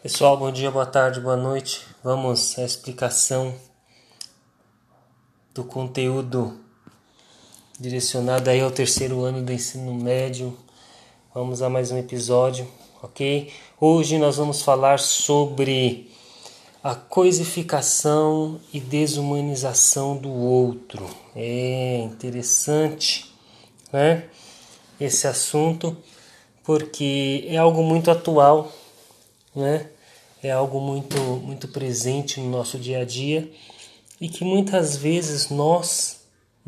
Pessoal, bom dia, boa tarde, boa noite. Vamos à explicação do conteúdo direcionado aí ao terceiro ano do ensino médio. Vamos a mais um episódio, ok? Hoje nós vamos falar sobre a coisificação e desumanização do outro. É interessante, né? Esse assunto, porque é algo muito atual, né? É algo muito presente no nosso dia a dia e que muitas vezes nós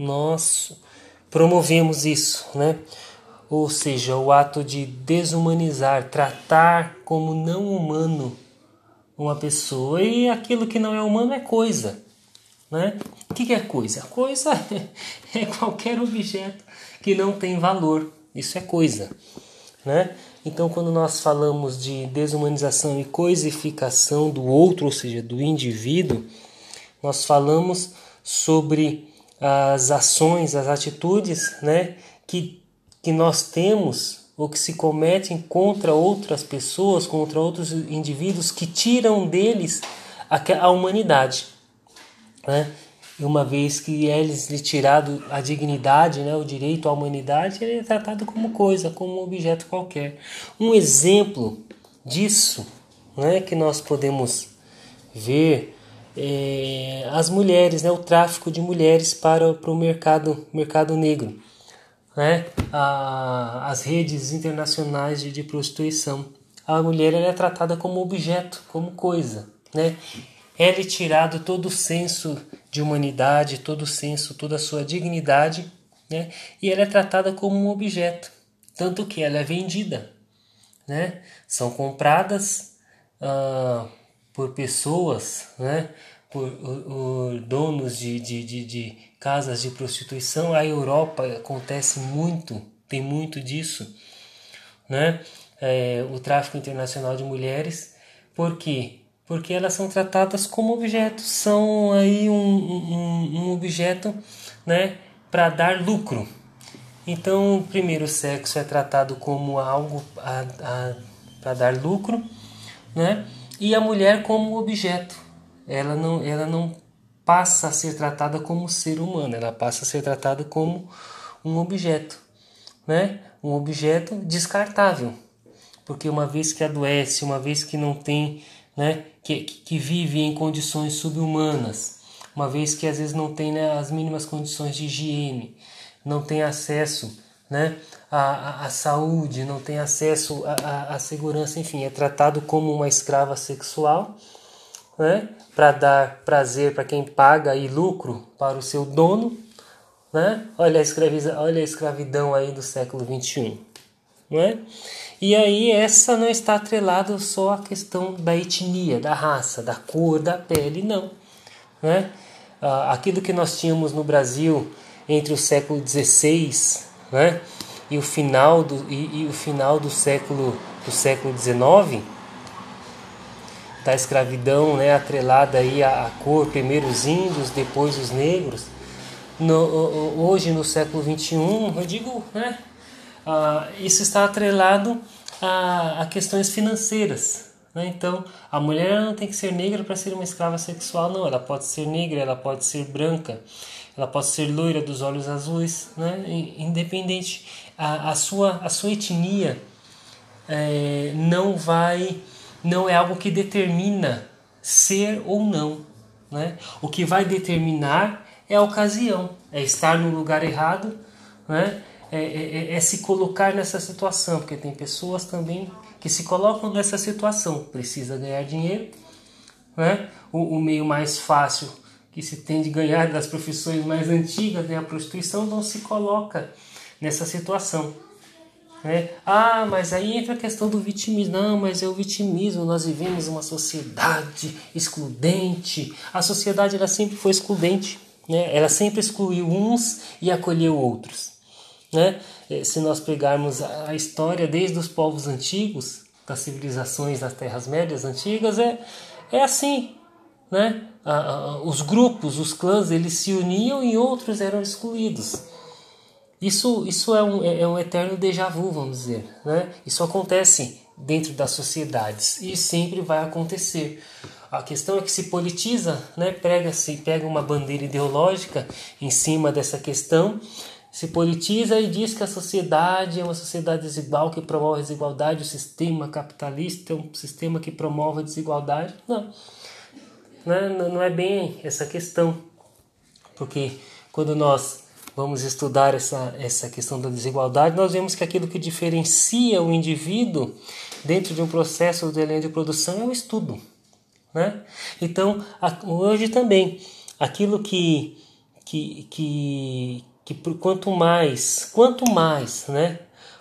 promovemos isso, né? Ou seja, o ato de desumanizar, tratar como não humano uma pessoa, e aquilo que não é humano é coisa, né? O que é coisa? Coisa é qualquer objeto que não tem valor, isso é coisa, né? Então, quando nós falamos de desumanização e coisificação do outro, ou seja, do indivíduo, nós falamos sobre as ações, as atitudes, né, que nós temos ou que se cometem contra outras pessoas, contra outros indivíduos, que tiram deles a humanidade, né? E uma vez que é-lhes tirado a dignidade, né, o direito à humanidade, ele é tratado como coisa, como um objeto qualquer. Um exemplo disso, né, que nós podemos ver as mulheres, né, o tráfico de mulheres para o mercado negro, né, as redes internacionais de prostituição. A mulher ela é tratada como objeto, como coisa, né? É-lhe tirado todo o senso de humanidade, todo o senso, toda a sua dignidade, né? E ela é tratada como um objeto, tanto que ela é vendida, né? São compradas por pessoas, né? Por donos de casas de prostituição. A Europa acontece muito, tem muito disso, né? O tráfico internacional de mulheres. Por quê? Porque elas são tratadas como objetos, são aí um objeto, né, para dar lucro. Então, o primeiro sexo é tratado como algo para dar lucro, né? E a mulher como objeto. Ela não passa a ser tratada como ser humano, ela passa a ser tratada como um objeto, né? Um objeto descartável. Porque uma vez que adoece, uma vez que não tem, né, que vive em condições subhumanas, uma vez que às vezes não tem, né, as mínimas condições de higiene, não tem acesso, né, à saúde, não tem acesso à segurança, enfim, é tratado como uma escrava sexual, né, para dar prazer para quem paga e lucro para o seu dono, né? Olha a escravidão aí do século XXI. Não é? E aí essa não está atrelada só à questão da etnia, da raça, da cor, da pele, não. Né? Aquilo que nós tínhamos no Brasil entre o século XVI, né, e o final do século XIX, da escravidão, né, atrelada aí à cor, primeiro os índios, depois os negros. Hoje no século XXI, eu digo, né, isso está atrelado a questões financeiras, né? Então, a mulher não tem que ser negra para ser uma escrava sexual, não. Ela pode ser negra, ela pode ser branca, ela pode ser loira dos olhos azuis, né? Independente, a sua etnia não é algo que determina ser ou não, né? O que vai determinar é a ocasião, é estar no lugar errado, né? É se colocar nessa situação, porque tem pessoas também que se colocam nessa situação, precisa ganhar dinheiro, né? O meio mais fácil que se tem de ganhar das profissões mais antigas, né? A prostituição, não se coloca nessa situação, né? Mas aí entra a questão do vitimismo. Não, mas é o vitimismo, nós vivemos uma sociedade excludente. A sociedade ela sempre foi excludente, né? Ela sempre excluiu uns e acolheu outros, né? Se nós pegarmos a história desde os povos antigos, das civilizações das Terras Médias antigas, é assim, né? Os grupos, os clãs, eles se uniam e outros eram excluídos. Isso é um eterno déjà vu, vamos dizer, né? Isso acontece dentro das sociedades e sempre vai acontecer. A questão é que se politiza, né? Pega uma bandeira ideológica em cima dessa questão, se politiza e diz que a sociedade é uma sociedade desigual que promove a desigualdade, o sistema capitalista é um sistema que promove a desigualdade. Não, né? Não é bem essa questão, porque quando nós vamos estudar essa questão da desigualdade, nós vemos que aquilo que diferencia o indivíduo dentro de um processo de linha de produção é o estudo, né? Então, hoje também, aquilo que quanto mais, né,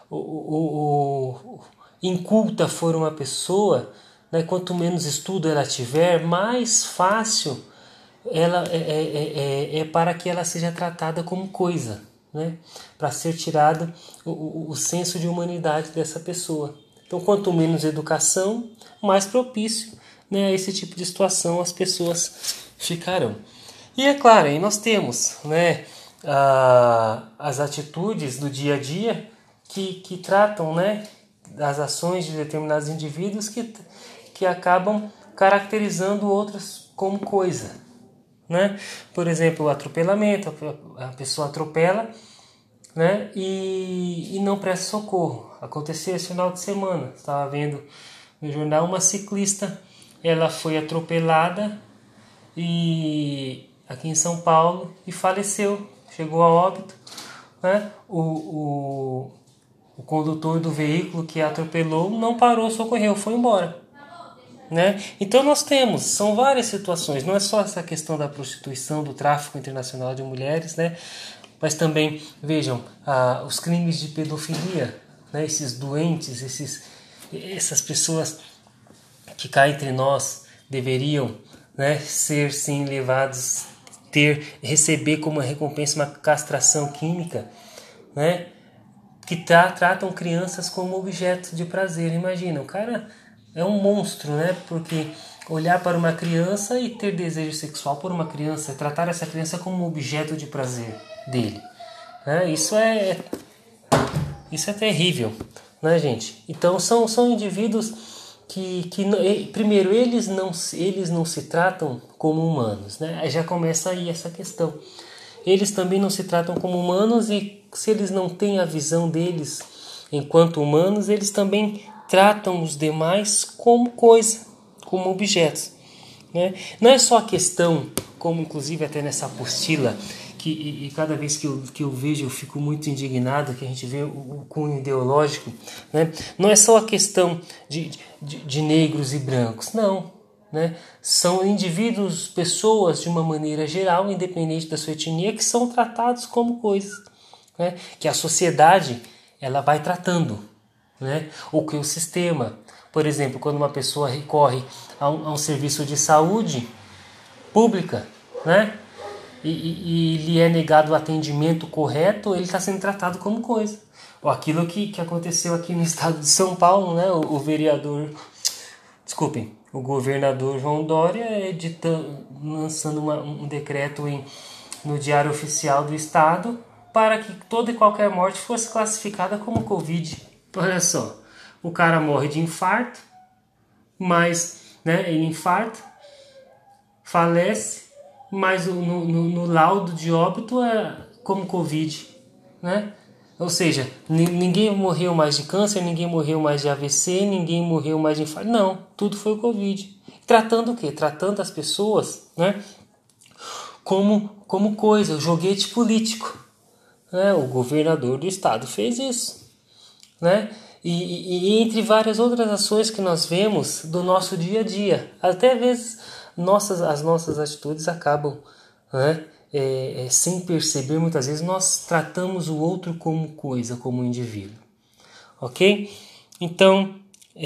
inculta for uma pessoa, né, quanto menos estudo ela tiver, mais fácil ela é para que ela seja tratada como coisa, né? Para ser tirado o senso de humanidade dessa pessoa. Então, quanto menos educação, mais propício, né, a esse tipo de situação as pessoas ficarão. E é claro, aí nós temos, né, as atitudes do dia a dia que tratam, né, das ações de determinados indivíduos que acabam caracterizando outros como coisa. Né? Por exemplo, o atropelamento, a pessoa atropela, né? e não presta socorro. Aconteceu esse final de semana, estava vendo no jornal uma ciclista, ela foi atropelada aqui em São Paulo e faleceu, chegou a óbito, né? O condutor do veículo que a atropelou não parou, socorreu, foi embora. Né? Então são várias situações, não é só essa questão da prostituição, do tráfico internacional de mulheres, né? Mas também, vejam, os crimes de pedofilia, né? Esses doentes, essas pessoas que cá entre nós deveriam, né, ser sim levados, receber como recompensa uma castração química, né? Que tratam crianças como objeto de prazer. Imagina, o cara é um monstro, né? Porque olhar para uma criança e ter desejo sexual por uma criança, tratar essa criança como objeto de prazer dele, né? Isso é terrível, né, gente? Então são indivíduos que primeiro eles não se tratam como humanos, né? Aí já começa aí essa questão. Eles também não se tratam como humanos e se eles não têm a visão deles enquanto humanos, eles também tratam os demais como coisa, como objetos, né? Não é só a questão, como inclusive até nessa apostila, e cada vez que eu vejo eu fico muito indignado, que a gente vê o cunho ideológico, né? Não é só a questão de negros e brancos, não. Né? São indivíduos, pessoas de uma maneira geral, independente da sua etnia, que são tratados como coisas, né? Que a sociedade ela vai tratando, né? Ou que o sistema, por exemplo, quando uma pessoa recorre a um serviço de saúde pública, né? E lhe é negado o atendimento correto, ele está sendo tratado como coisa. Ou aquilo que aconteceu aqui no estado de São Paulo, né? O governador João Dória lançando um decreto no Diário Oficial do Estado para que toda e qualquer morte fosse classificada como Covid. Olha só, o cara morre de infarto, mas, né, ele infarta, falece, mas no laudo de óbito é como Covid, né? Ou seja, ninguém morreu mais de câncer, ninguém morreu mais de AVC, ninguém morreu mais de infarto. Não, tudo foi o Covid. Tratando o quê? Tratando as pessoas, né, como coisa, joguete político. Né? O governador do estado fez isso. Né? E entre várias outras ações que nós vemos do nosso dia a dia. Até às vezes as nossas atitudes acabam, né, sem perceber, muitas vezes nós tratamos o outro como coisa, como indivíduo. Ok? Então,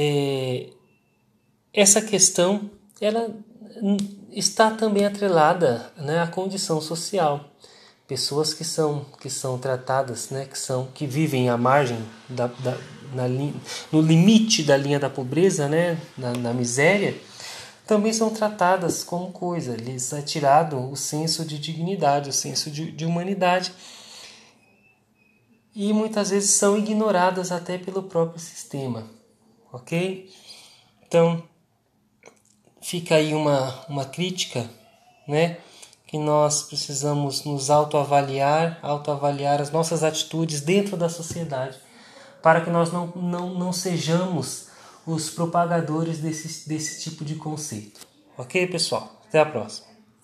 essa questão ela está também atrelada, né, à condição social. Pessoas que são tratadas, né, que vivem à margem no limite da linha da pobreza, né, na miséria, também são tratadas como coisa. Lhes é tirado o senso de dignidade, o senso de humanidade, e muitas vezes são ignoradas até pelo próprio sistema. ok? Então, fica aí uma crítica, né? Que nós precisamos nos autoavaliar as nossas atitudes dentro da sociedade, para que nós não sejamos os propagadores desse tipo de conceito. Ok, pessoal? Até a próxima.